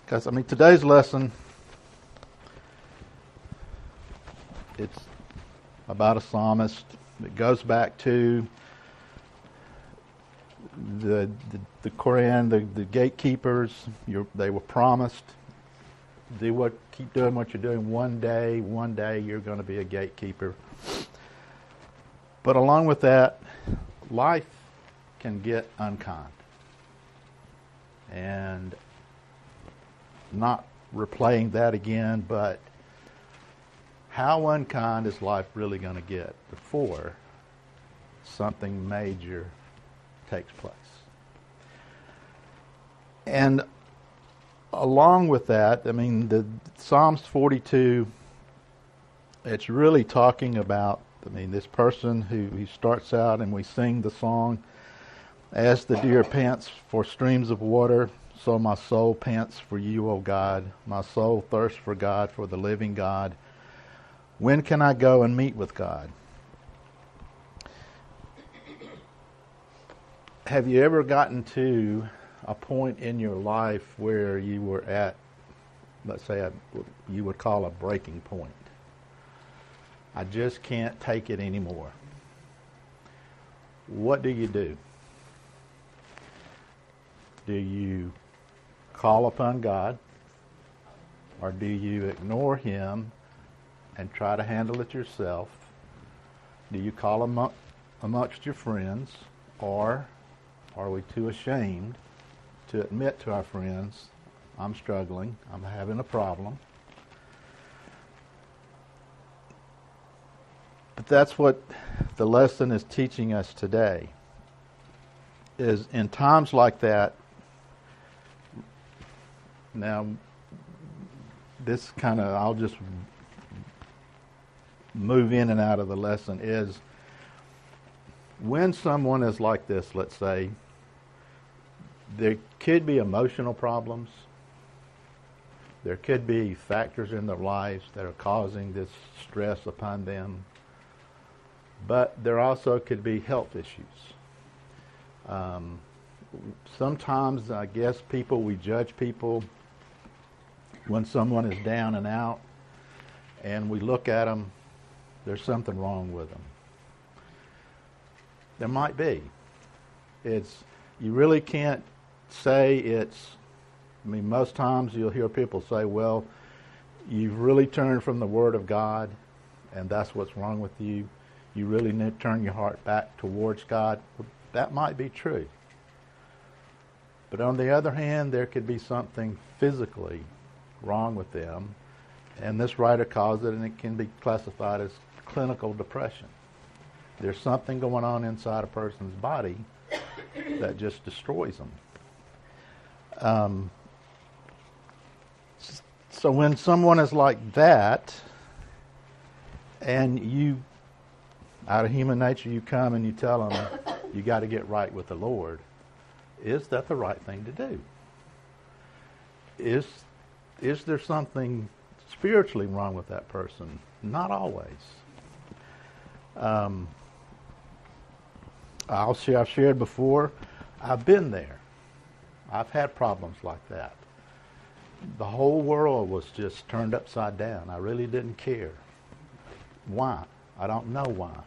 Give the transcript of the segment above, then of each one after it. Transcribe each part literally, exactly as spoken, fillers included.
Because, I mean, today's lesson, it's about a psalmist. It goes back to the the, the Quran, the, the gatekeepers. You're, they were promised, do what, keep doing what you're doing. One day, one day you're going to be a gatekeeper. But along with that, life can get unkind. And not replaying that again, but how unkind is life really going to get before something major takes place? And along with that, I mean, the Psalms forty-two, it's really talking about, I mean, this person who he starts out and we sing the song, as the deer pants for streams of water, so my soul pants for you, O God. My soul thirsts for God, for the living God. When can I go and meet with God? Have you ever gotten to a point in your life where you were at, let's say, a, you would call a breaking point? I just can't take it anymore. What do you do? Do you call upon God, or do you ignore Him and try to handle it yourself? Do you call among, amongst your friends, or are we too ashamed to admit to our friends, I'm struggling, I'm having a problem? But that's what the lesson is teaching us today, is in times like that. Now, this kind of, I'll just move in and out of the lesson, is when someone is like this, let's say, there could be emotional problems. There could be factors in their lives that are causing this stress upon them. But there also could be health issues. Um, sometimes, I guess, people, we judge people when someone is down and out, and we look at them, there's something wrong with them. There might be. It's, you really can't say it's, I mean, most times you'll hear people say, well, you've really turned from the Word of God, and that's what's wrong with you. You really need to turn your heart back towards God. That might be true. But on the other hand, there could be something physically wrong with them, and this writer calls it, and it can be classified as clinical depression. There's something going on inside a person's body that just destroys them. Um, so when someone is like that, and you, out of human nature, you come and you tell them, you got to get right with the Lord, is that the right thing to do? Is Is there something spiritually wrong with that person? Not always. Um, I'll share, I've shared before, I've been there. I've had problems like that. The whole world was just turned upside down. I really didn't care. Why? I don't know why.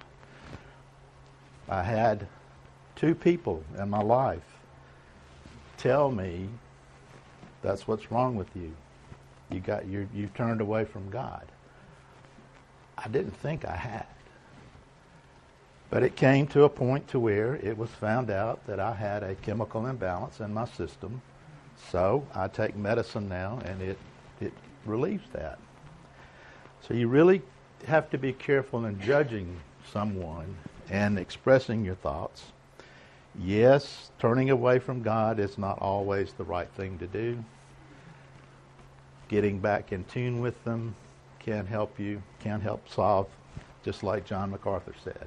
I had two people in my life tell me, that's what's wrong with you. You got you you turned away from God. I didn't think I had. But it came to a point to where it was found out that I had a chemical imbalance in my system. So I take medicine now, and it it relieves that. So you really have to be careful in judging someone and expressing your thoughts. Yes, turning away from God is not always the right thing to do. Getting back in tune with them can help you, can help solve, just like John MacArthur said.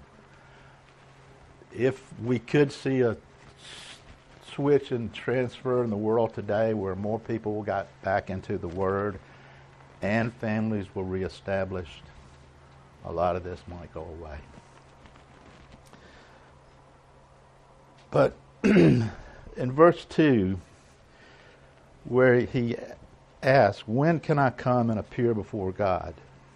If we could see a switch and transfer in the world today where more people got back into the Word and families were reestablished, a lot of this might go away. But in verse two, where he ask, when can I come and appear before God?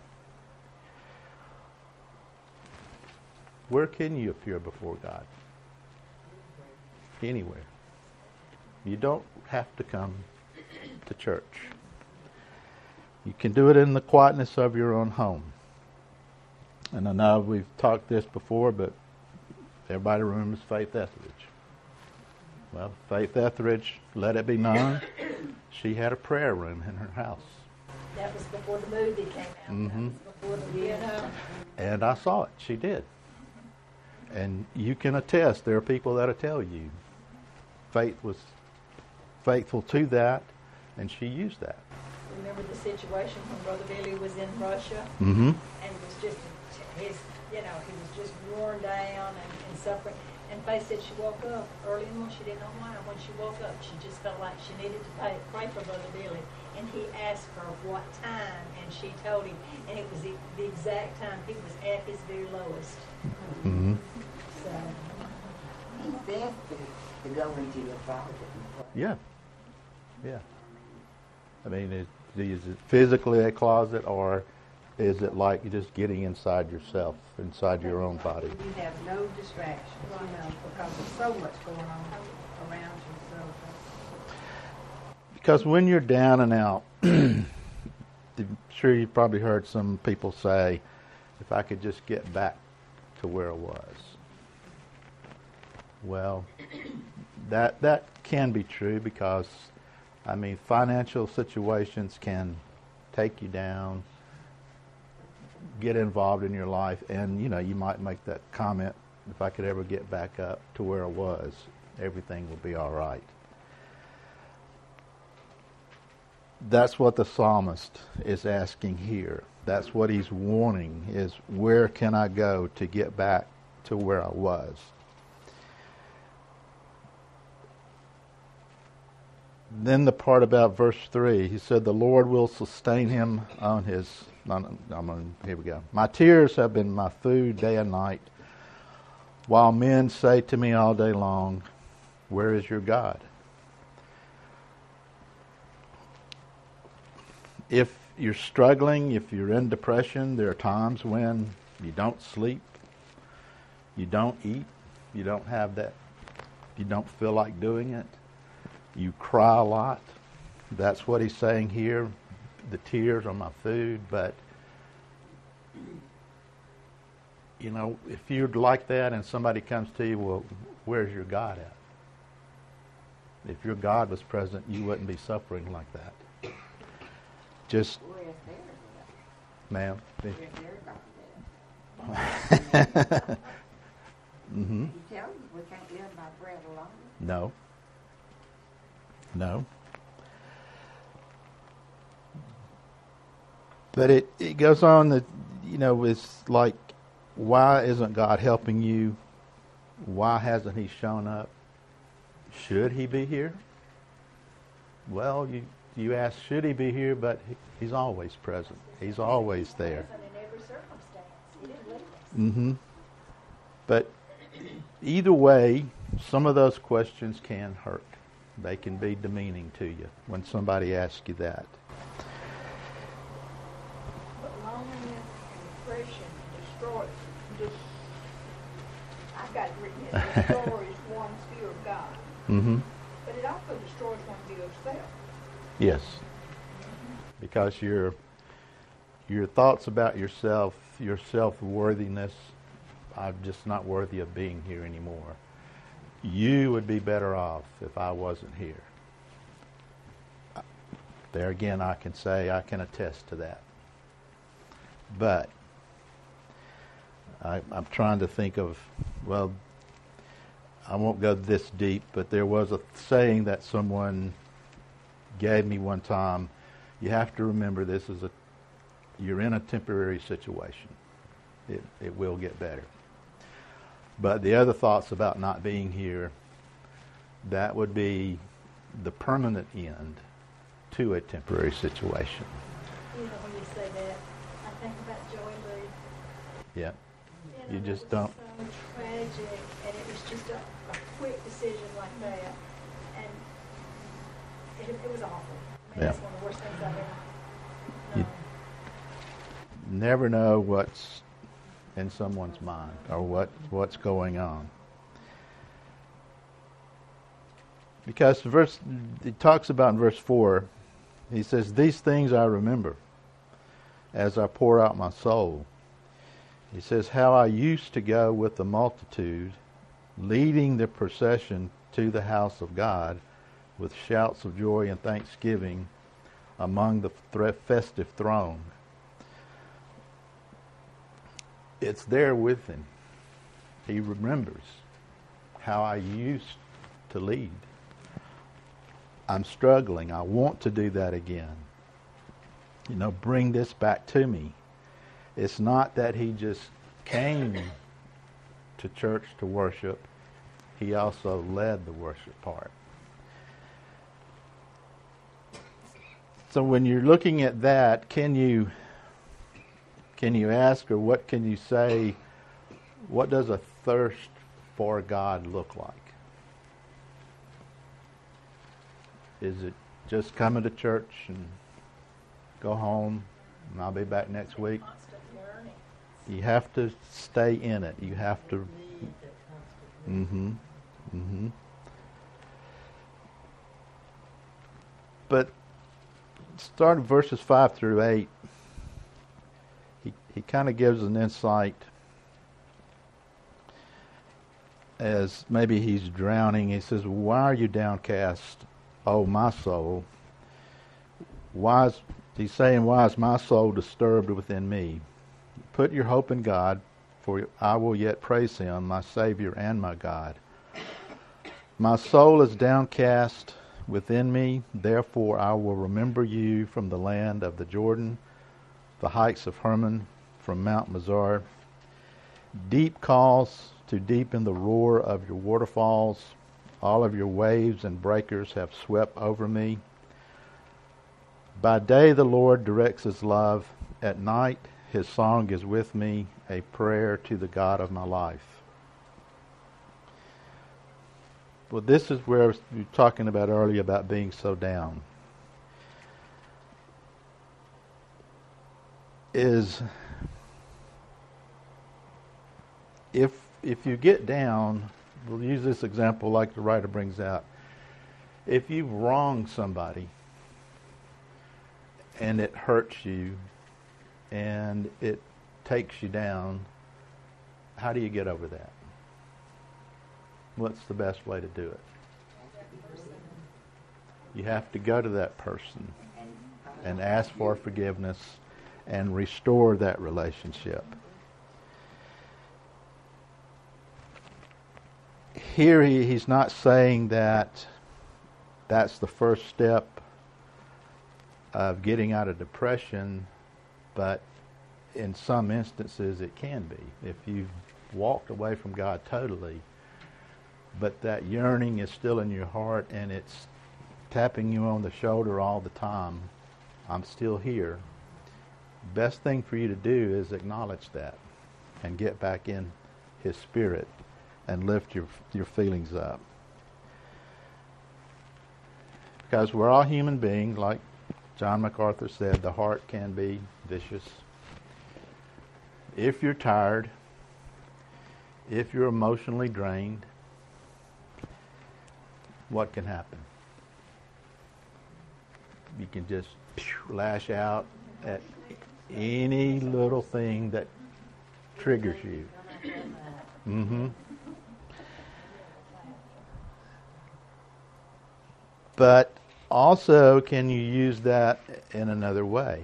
Where can you appear before God? Anywhere. You don't have to come to church. You can do it in the quietness of your own home. And I know we've talked this before, but everybody remembers Faith Etheridge. Well, Faith Etheridge, let it be known, she had a prayer room in her house. That was before the movie came out. Mm-hmm. That was before the, you know. And I saw it. She did. And you can attest, there are people that'll tell you Faith was faithful to that, and she used that. Remember the situation when Brother Billy was in Russia? Mm-hmm. And was just, his, you know, he was just worn down and, and suffering. And Faith said she woke up early in the morning. She didn't know why. When she woke up, she just felt like she needed to pray, pray for Brother Billy. And he asked her what time, and she told him. And it was the, the exact time he was at his very lowest. Mm-hmm. So. It's best to, to go into your closet and pray. Yeah. Yeah. I mean, is, is it physically a closet, or is it like just getting inside yourself, inside your own body? You have no distractions, you know, because there's so much going on around you. So, Because when you're down and out, I'm sure you've probably heard some people say, if I could just get back to where I was. Well, that that can be true because, I mean, financial situations can take you down, get involved in your life, and, you know, you might make that comment, if I could ever get back up to where I was, everything will be all right. That's what the psalmist is asking here. That's what he's warning, is where can I go to get back to where I was? Then the part about verse three, he said, the Lord will sustain him on his, on, on, here we go. My tears have been my food day and night, while men say to me all day long, where is your God? If you're struggling, if you're in depression, there are times when you don't sleep, you don't eat, you don't have that, you don't feel like doing it. You cry a lot. That's what he's saying here. The tears are my food. But, you know, if you're like that and somebody comes to you, well, where's your God at? If your God was present, you wouldn't be suffering like that. Just, Where's their ma'am. Where's their God at? Mm-hmm. He tells us we can't live by bread alone. No. No. But it, it goes on that, you know, it's like, why isn't God helping you? Why hasn't he shown up? Should he be here? Well, you, you ask, should he be here? But he, he's always present. He's always there. In every circumstance. He didn't leave us. Mm-hmm. But either way, some of those questions can hurt. They can be demeaning to you when somebody asks you that. But loneliness and depression destroys. Just, I've got it written here. Destroys one's fear of God. Mm-hmm. But it also destroys one's view of self. Yes. Because your your thoughts about yourself, your self-worthiness, I'm just not worthy of being here anymore. You would be better off if I wasn't here. There again, I can say, I can attest to that. But I, I'm trying to think of, well, I won't go this deep, but there was a saying that someone gave me one time. You have to remember this is a, you're in a temporary situation. It, it will get better. But the other thoughts about not being here, that would be the permanent end to a temporary situation. You know, when you say that, I think about Joey Lee. Yeah. You, You know, just it don't. was so tragic, and it was just a, a quick decision like that, and it, it was awful. I And Yeah. that's one of the worst things I've ever You- known. Never know what's in someone's mind or what, what's going on. Because verse, it talks about in verse four, he says, "These things I remember as I pour out my soul." He says, "How I used to go with the multitude, leading the procession to the house of God with shouts of joy and thanksgiving among the thre- festive throng." It's there with him. He remembers how I used to lead. I'm struggling. I want to do that again. You know, bring this back to me. It's not that he just came to church to worship. He also led the worship part. So when you're looking at that, can you can you ask, or what can you say, what does a thirst for God look like? Is it just coming to church and go home and I'll be back next week? Constant yearning. You have to stay in it. You have to. Mm-hmm. Mm-hmm. But starting verses five through eight, he he kind of gives an insight as maybe he's drowning. He says, "Why are you downcast, O my soul? Why is," he's saying, "why is my soul disturbed within me? Put your hope in God, for I will yet praise him, my Savior and my God. My soul is downcast within me, therefore I will remember you from the land of the Jordan, the heights of Hermon, from Mount Mizar. Deep calls to deep in the roar of your waterfalls. All of your waves and breakers have swept over me. By day the Lord directs his love. At night his song is with me, a prayer to the God of my life." Well, this is where we were talking about earlier about being so down. Is if if you get down, we'll use this example like the writer brings out. If you've wronged somebody and it hurts you and it takes you down, how do you get over that? What's the best way to do it? You have to go to that person and ask for forgiveness and restore that relationship. Here he, he's not saying that that's the first step of getting out of depression, but in some instances it can be. If you've walked away from God totally, but that yearning is still in your heart and it's tapping you on the shoulder all the time, I'm still here. Best thing for you to do is acknowledge that and get back in his spirit and lift your your feelings up. Because we're all human beings, like John MacArthur said, the heart can be vicious. If you're tired, if you're emotionally drained, what can happen? You can just lash out at any little thing that triggers you. Mm-hmm. But also, can you use that in another way?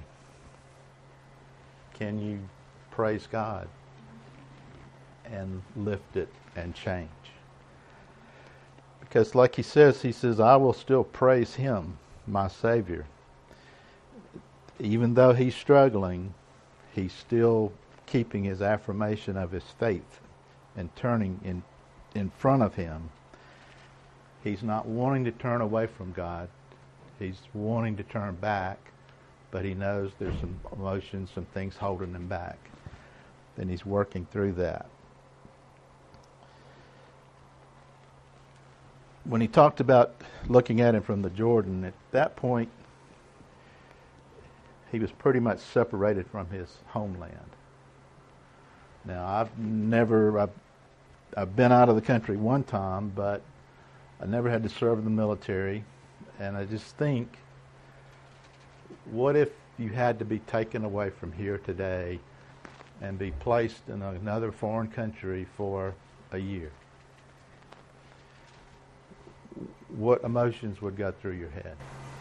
Can you praise God and lift it and change? Because like he says, he says, I will still praise him, my Savior. Even though he's struggling, he's still keeping his affirmation of his faith and turning in, in front of him. He's not wanting to turn away from God. He's wanting to turn back, but he knows there's some emotions, some things holding him back. And he's working through that. When he talked about looking at him from the Jordan, at that point, he was pretty much separated from his homeland. Now, I've never, I've, I've been out of the country one time, but I never had to serve in the military. And I just think, what if you had to be taken away from here today and be placed in another foreign country for a year? What emotions would go through your head?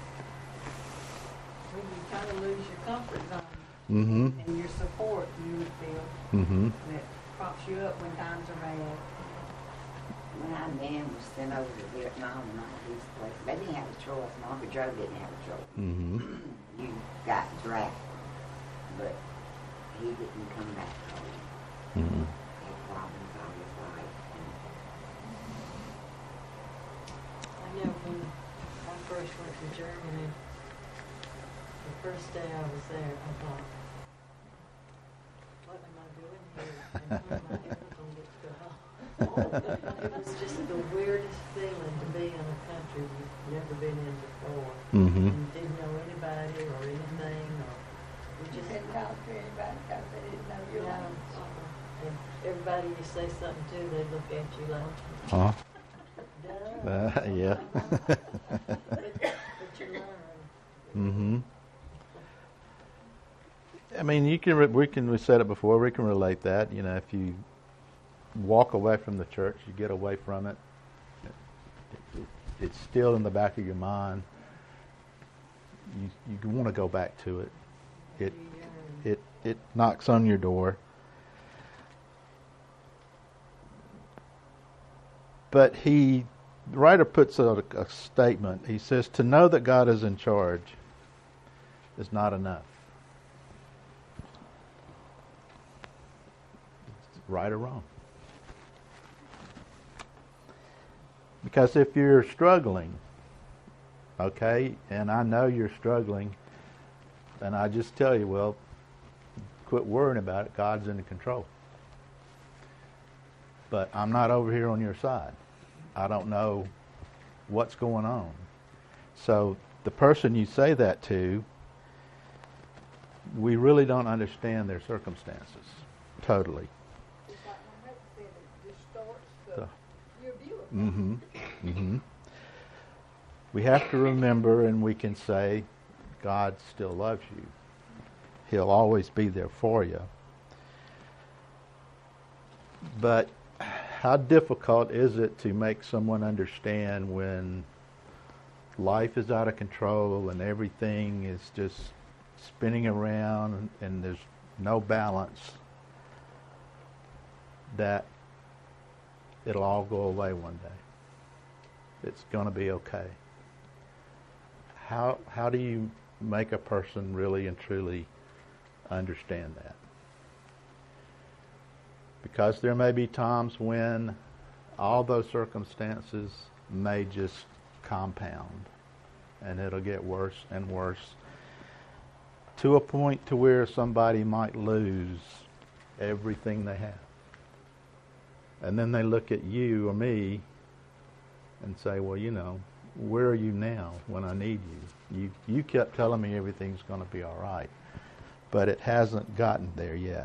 When you kind of lose your comfort zone Mm-hmm. and your support, you would feel Mm-hmm. that props you up when times are bad. When our man was sent over to Vietnam and all these places, they didn't have a choice. Margaret Joe didn't have a choice. Mm-hmm. You got drafted, but he didn't come back home. Mm-hmm. He had problems all his life. I know when I first went to Germany, the first day I was there, I thought, what am I doing here? And when am I ever going to get to go home? It was just the weirdest feeling to be in a country you've never been in before. Mm-hmm. And didn't know anybody or anything, or we You just couldn't talk to anybody because they didn't know you your know, language. uh, and everybody you say something to, they look at you like, Huh? duh. Uh, yeah. but, but you learn. Mm-hmm. I mean, you can. Re- we can. We said it before. We can relate that. You know, if you walk away from the church, you get away from it. it it's still in the back of your mind. You you want to go back to it. It You yearn. it it knocks on your door. But he, the writer puts out a, a statement. He says, "To know that God is in charge is not enough." Right or wrong? Because if you're struggling, okay, and I know you're struggling, then I just tell you, well, quit worrying about it. God's in control. But I'm not over here on your side. I don't know what's going on. So the person you say that to, we really don't understand their circumstances totally. It's like my mate said, it distorts So- the, your view of it. Mm-hmm. Mm-hmm. We have to remember, and we can say, God still loves you. He'll always be there for you. But how difficult is it to make someone understand when life is out of control and everything is just spinning around and, and there's no balance, that it'll all go away one day? It's going to be okay. How how do you make a person really and truly understand that? Because there may be times when all those circumstances may just compound and it'll get worse and worse to a point to where somebody might lose everything they have. And then they look at you or me and say, well, you know, where are you now when I need you? You you kept telling me everything's going to be all right, but it hasn't gotten there yet.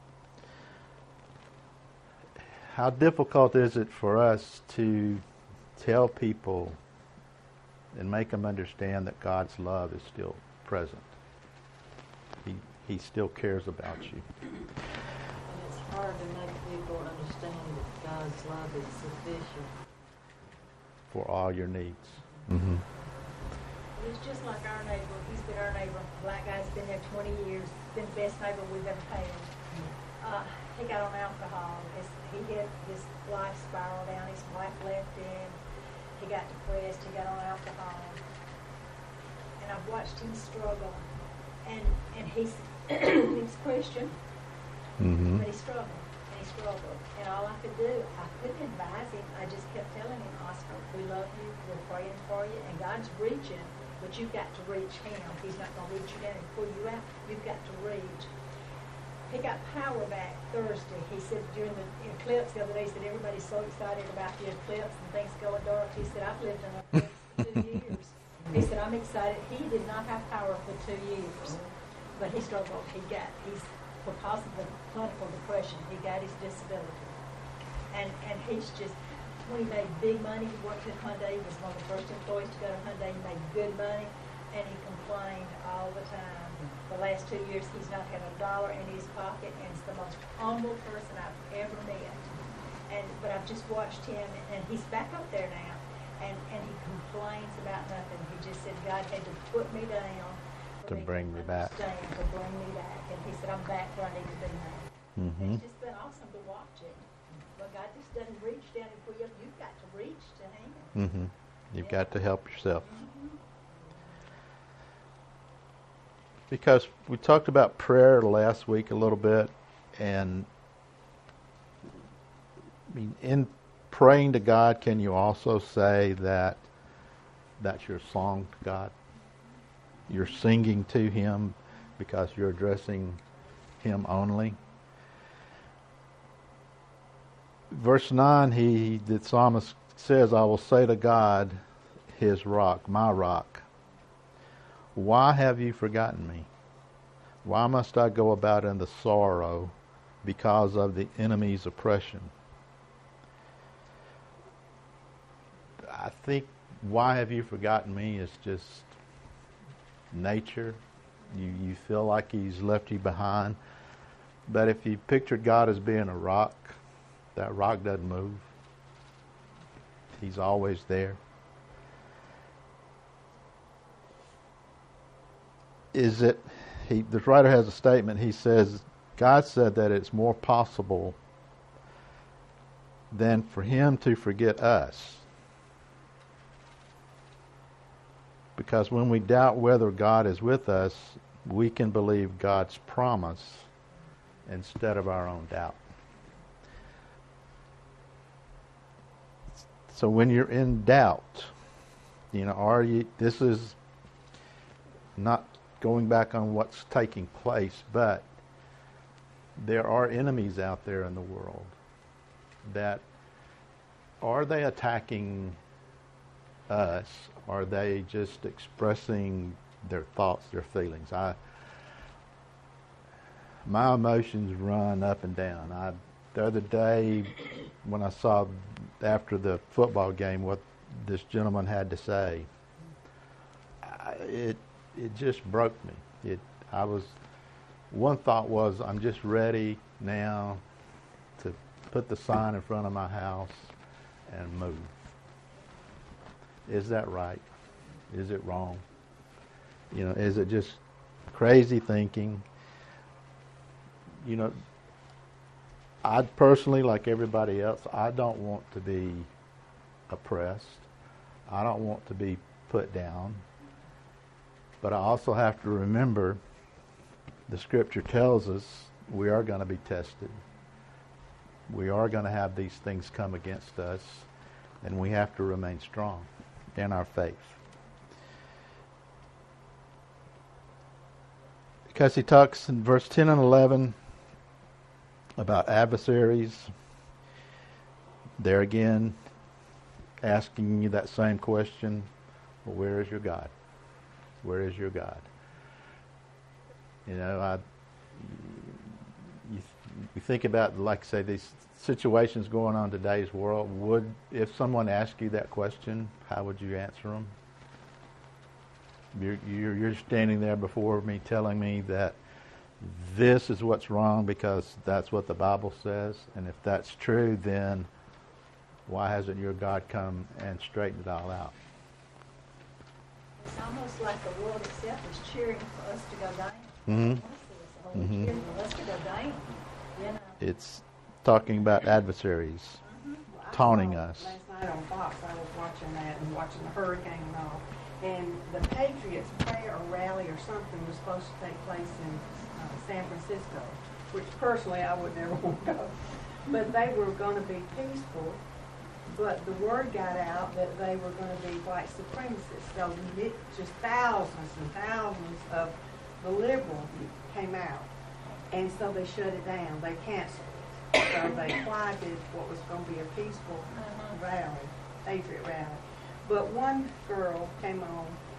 How difficult is it for us to tell people and make them understand that God's love is still present? He He still cares about you. And it's hard to make people understand that God's love is sufficient. For all your needs. Mm-hmm. It's just like our neighbor. He's been our neighbor. Black guy's been there twenty years. Been the best neighbor we've ever had. Uh, he got on alcohol. His, he had his life spiral down. His wife left him. He got depressed. He got on alcohol. And I've watched him struggle. And and he's he's Christian, Mm-hmm. but he struggled. And he struggled. And all I could do, I couldn't advise him. I just kept telling him, Oscar, we love you. We're praying for you. And God's reaching, but you've got to reach him. He's not going to reach you down and pull you out. You've got to reach. He got power back Thursday. He said during the eclipse the other day, he said everybody's so excited about the eclipse and things going dark. He said, I've lived in an eclipse for two years. He said, I'm excited. He did not have power for two years. but he struggled. He got, he's, because of the clinical depression, he got his disability. And, and he's just, when he made big money, he worked at Hyundai, he was one of the first employees to go to Hyundai, he made good money, and he complained all the time. The last two years, he's not had a dollar in his pocket, and he's the most humble person I've ever met. And, but I've just watched him, and he's back up there now, and, and he complains about nothing. He just said God had to put me down To bring me back. understand, to bring me back. And he said, I'm back where I need to be now. Mm-hmm. And it's just been awesome to watch it. But God just doesn't reach down and pull you up. You've got to reach to him. Mm-hmm. You've got to help yourself. Mm-hmm. Because we talked about prayer last week a little bit, and I mean, in praying to God, can you also say that that's your song to God? You're singing to Him because you're addressing Him only. Verse nine, he, the psalmist says, I will say to God, His rock, my rock, why have you forgotten me? Why must I go about in the sorrow because of the enemy's oppression? I think why have you forgotten me is just nature. You you feel like He's left you behind. But if you pictured God as being a rock, that rock doesn't move. He's always there. Is it, he, the writer has a statement, he says, God said that it's more possible than for Him to forget us. Because when we doubt whether God is with us, we can believe God's promise instead of our own doubt. So when you're in doubt, you know, are you, this is not going back on what's taking place, but there are enemies out there in the world that, are they attacking us? Are they just expressing their thoughts, their feelings? I, my emotions run up and down. I, the other day, when I saw after the football game what this gentleman had to say, I, it it just broke me. It I was one thought was, I'm just ready now to put the sign in front of my house and move. Is that right? Is it wrong? You know, is it just crazy thinking? You know, I personally, like everybody else, I don't want to be oppressed. I don't want to be put down. But I also have to remember the Scripture tells us we are going to be tested. We are going to have these things come against us, and we have to remain strong in our faith. Because he talks in verse ten and eleven about adversaries. There again, asking you that same question, well, where is your God? Where is your God? You know, I, you, you think about, like I say, these situations going on in today's world. Would, if someone asked you that question, how would you answer them? You're, you're, you're standing there before me telling me that this is what's wrong because that's what the Bible says. And if that's true, then why hasn't your God come and straightened it all out? It's almost like the world itself is cheering for us to go down. Mm-hmm. Honestly, it's the whole Mm-hmm. cheering for us to go down. You know. It's talking about adversaries Well, I taunting saw us. Last night on Fox, I was watching that and watching the hurricane and all. And the Patriots prayer or rally or something was supposed to take place in uh, San Francisco, which personally I would never want to go. But they were going to be peaceful. But the word got out that they were going to be white supremacists. So it, just thousands and thousands of the liberals came out. And so they shut it down. They canceled it. So they quieted what was going to be a peaceful Uh-huh. rally, Patriot rally. But one girl came on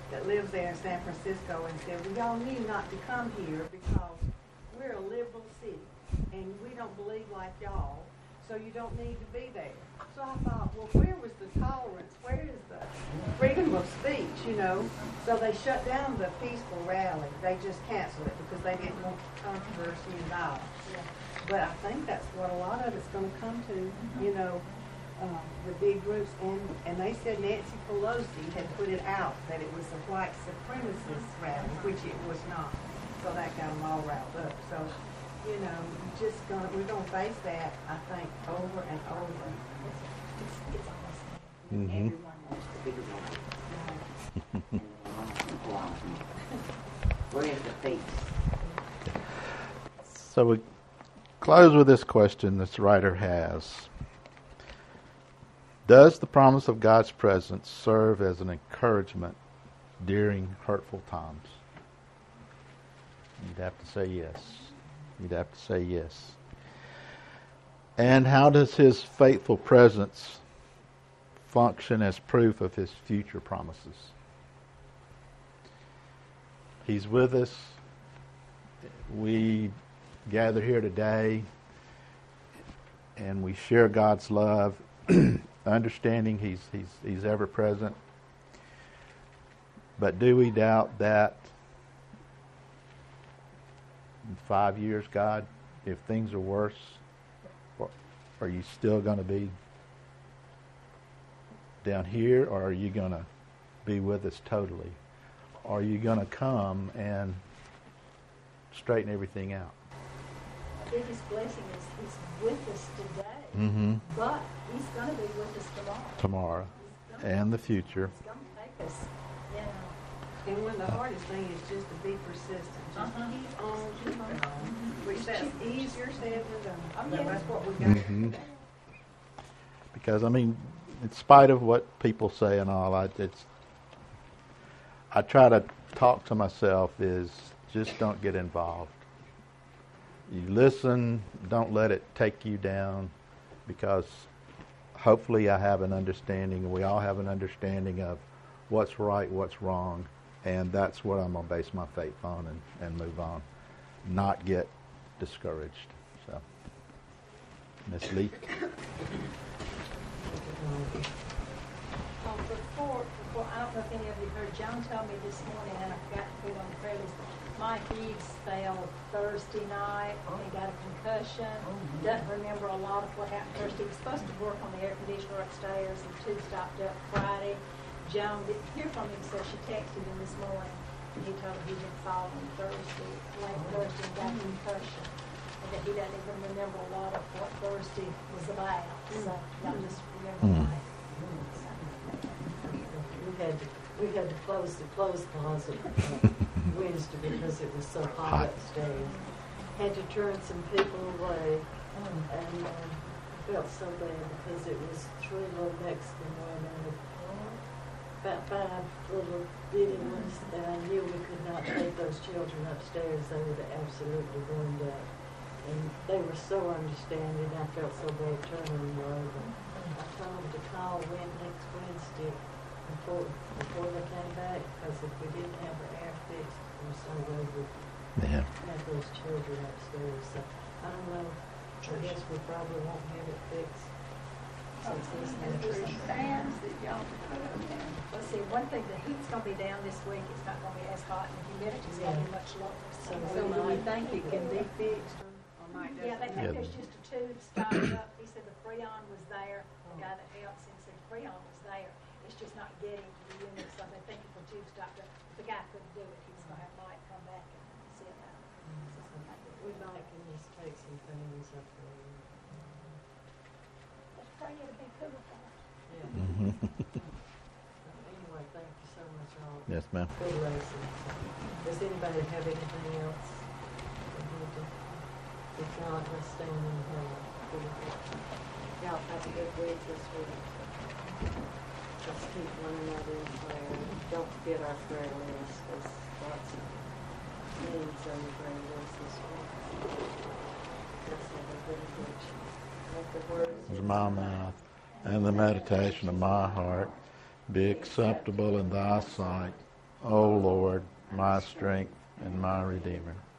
that lives there in San Francisco and said, well, y'all need not to come here because we're a liberal city and we don't believe like y'all, so you don't need to be there. So I thought, well, where was the tolerance? Where is the freedom of speech, you know? So they shut down the peaceful rally. They just canceled it because they didn't want controversy involved. But I think that's what a lot of it's going to come to, you know, uh, the big groups. And, and they said Nancy Pelosi had put it out that it was a white supremacist rally, which it was not. So that got them all riled up. So, you know, just gonna, we're going to face that, I think, over and over. It's, it's awesome. Mm-hmm. Everyone wants to be right. And they want to belong. Where's the peace? So we close with this question this writer has. Does the promise of God's presence serve as an encouragement during hurtful times? You'd have to say yes. You'd have to say yes. And how does His faithful presence function as proof of His future promises? He's with us. We gather here today and we share God's love, understanding He's He's He's ever present. But do we doubt that in five years, God, if things are worse, are you still going to be down here, or are you going to be with us totally? Are you going to come and straighten everything out? The biggest blessing is He's with us today, Mm-hmm. but He's going to be with us tomorrow. Tomorrow He's gonna, and the future. He's going to take us, you know. And when the hardest thing is just to be persistent. Just Uh-huh. keep on keeping on. Which that's easier said than done. Oh, But yeah. that's what we got. Mm-hmm. Because, I mean, in spite of what people say and all, I, it's, I try to talk to myself is just don't get involved. You listen, don't let it take you down, because hopefully I have an understanding, and we all have an understanding of what's right, what's wrong, and that's what I'm going to base my faith on and, and move on, not get discouraged. So, Miss Lee. Um, before, before, I don't know if any of you heard, John told me this morning, and I forgot to put it on the prayer list, Mike Eves fell Thursday night, he got a concussion, doesn't remember a lot of what happened Thursday. He was supposed to work on the air conditioner upstairs, and the tube stopped up Friday. Joan didn't hear from him, so she texted him this morning, and he told her he didn't fall on Thursday, late Thursday, and got a concussion. And that he doesn't even remember a lot of what Thursday was about, so y'all just remember Mm. Mike. We had to, we had to close the clothes closet uh, Wednesday because it was so hot Hot. upstairs. Had to turn some people away, and uh, felt so bad because it was three little Mexican women, about five little bitty ones, and I knew we could not take those children upstairs. They would have absolutely burned up. And they were so understanding. I felt so bad turning them over. I told them to call when next Wednesday before before they came back, because if we didn't have the air fixed, there was no way we'd Yeah. have those children upstairs. So I don't know. I guess we probably won't have it fixed since this There's some next. fans that y'all can put up there. Let's see, one thing, the heat's gonna be down this week, it's not gonna be as hot, and the humidity's gonna be much lower. So So do we think it can be fixed, or, or might just? Yeah, they Yeah. think there's just a tube stopped up. He said the Freon was there, the guy that helps him said Freon was there. It's just not getting to the unit, so they think if the tube stopped up, if the guy couldn't do it, he's gonna have Mike come back and see about it. We might can just take some things up there. Let's pray it'll be cool for us. Yeah. Mm-hmm. Anyway, thank you so much, all. Yes, ma'am. Good lesson. Does anybody have anything else? they need to- If not, let's stand in prayer. Y'all have a good week this week. Let's keep one another in prayer. Don't forget our prayer list. There's lots of needs on the prayer list this week. Let's have a good week. Let the words Of my mouth and the meditation of my heart be acceptable in thy sight, O Lord, my strength and my Redeemer.